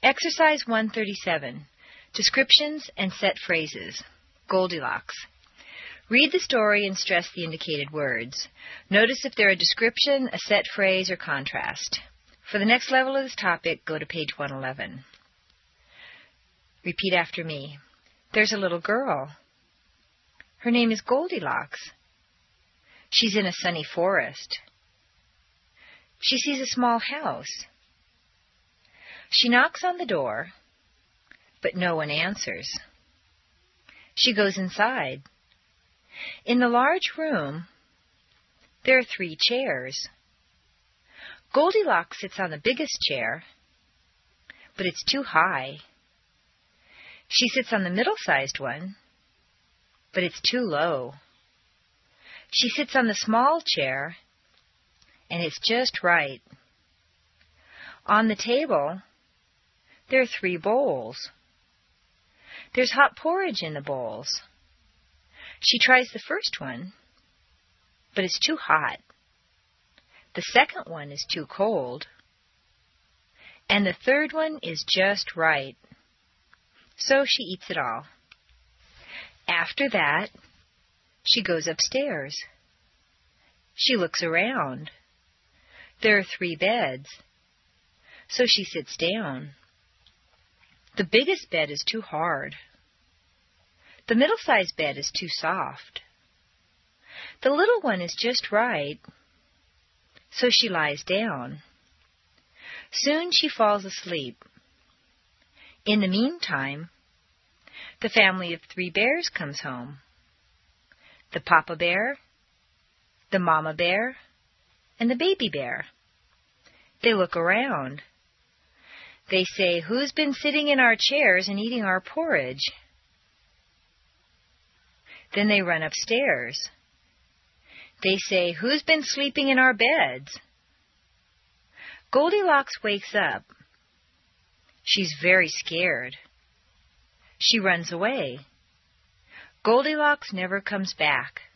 Exercise 137. Descriptions and set phrases. Goldilocks. Read the story and stress the indicated words. Notice if they're a description, a set phrase, or contrast. For the next level of this topic, go to page 111. Repeat after me. There's a little girl. Her name is Goldilocks. She's in a sunny forest. She sees a small house. She knocks on the door, but no one answers. She goes inside. In the large room, there are 3 chairs. Goldilocks sits on the biggest chair, but it's too high. She sits on the middle-sized one, but it's too low. She sits on the small chair, and it's just right. On the table, there are 3 bowls. There's hot porridge in the bowls. She tries the first one, but it's too hot. The second one is too cold. And the third one is just right. So she eats it all. After that, she goes upstairs. She looks around. There are 3 beds. So she sits down. The biggest bed is too hard. The middle-sized bed is too soft. The little one is just right. So she lies down. Soon she falls asleep. In the meantime, the family of 3 bears comes home. The Papa Bear, the Mama Bear, and the Baby Bear. They look around. They say, "Who's been sitting in our chairs and eating our porridge?" Then they run upstairs. They say, "Who's been sleeping in our beds?" Goldilocks wakes up. She's very scared. She runs away. Goldilocks never comes back.